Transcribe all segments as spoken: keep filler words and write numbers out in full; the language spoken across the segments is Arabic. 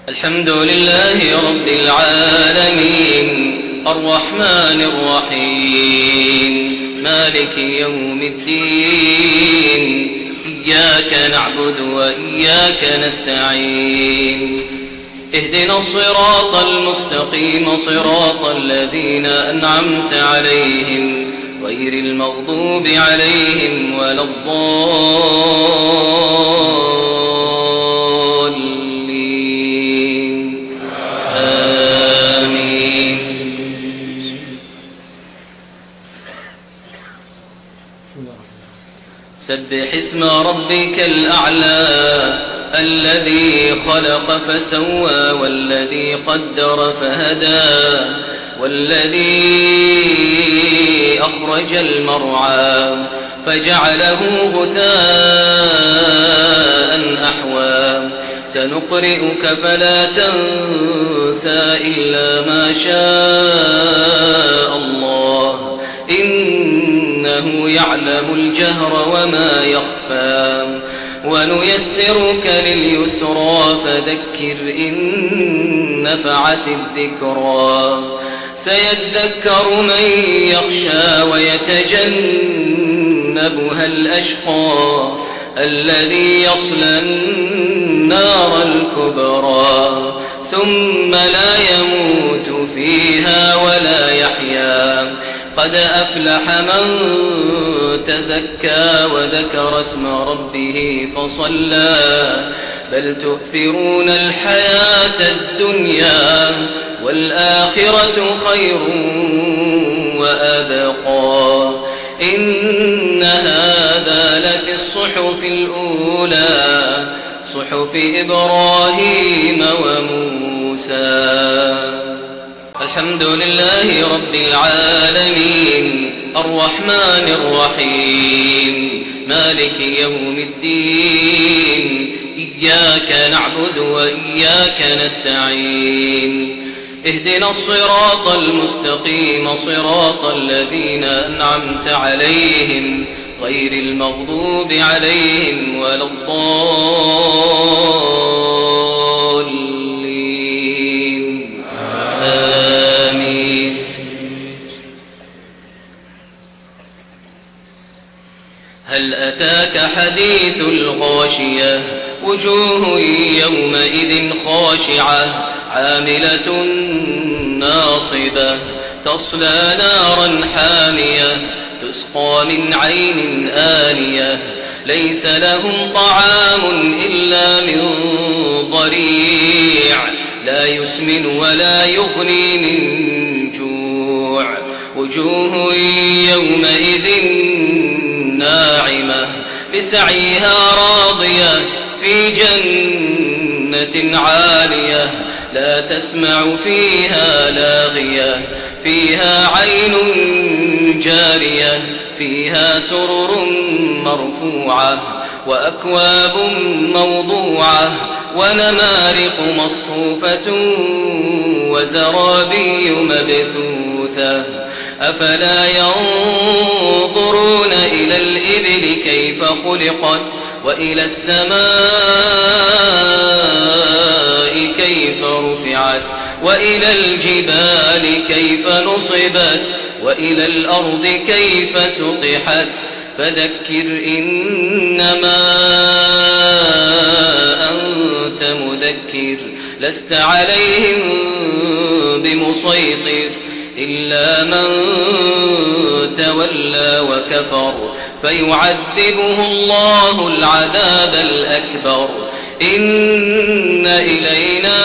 الحمد لله رب العالمين الرحمن الرحيم مالك يوم الدين إياك نعبد وإياك نستعين اهدنا الصراط المستقيم صراط الذين أنعمت عليهم غير المغضوب عليهم ولا الضالين آمين. سبح اسم ربك الأعلى الذي خلق فسوى والذي قدر فهدى والذي أخرج المرعى فجعله غثاء أحوى سنقرئك فلا تنسى إلا ما شاء الله إنه يعلم الجهر وما يخفى ونيسرك لليسرى فذكر إن نفعت الذكرى سيذكر من يخشى ويتجنبها الأشقى الذي يصلى النار الكبرى ثم لا يموت فيها ولا يحيا قد أفلح من تزكى وذكر اسم ربه فصلى بل تؤثرون الحياة الدنيا والآخرة خير وأبقى إن هذا لفي الصحف الأولى صحف إبراهيم وموسى. الحمد لله رب العالمين الرحمن الرحيم مالك يوم الدين إياك نعبد وإياك نستعين اهدنا الصراط المستقيم صراط الذين أنعمت عليهم غير المغضوب عليهم ولا الضالين آمين. هل أتاك حديث الغاشية وجوه يومئذ خاشعة عاملة ناصبة تصلى نارا حامية تسقى من عين آنية ليس لهم طعام إلا من ضريع لا يسمن ولا يغني من جوع وجوه يومئذ ناعمة لسعيها راضية في جنة عالية لا تسمع فيها لاغية فيها عين جارية فيها سرر مرفوعة وأكواب موضوعة ونمارق مصفوفة وزرابي مبثوثة أفلا ينظرون إلى الإبل كيف خلقت وإلى السماء كيف رفعت وإلى الجبال كيف نصبت وإلى الأرض كيف سطحت فذكر إنما أنت مذكر لست عليهم بمسيطر إلا من تولى وكفر فيعذبه الله العذاب الأكبر إن إلينا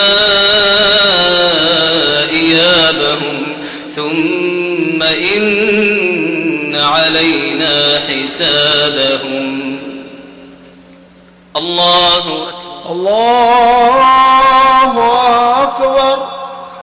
إيابهم ثم إن علينا حسابهم. الله أكبر. الله أكبر.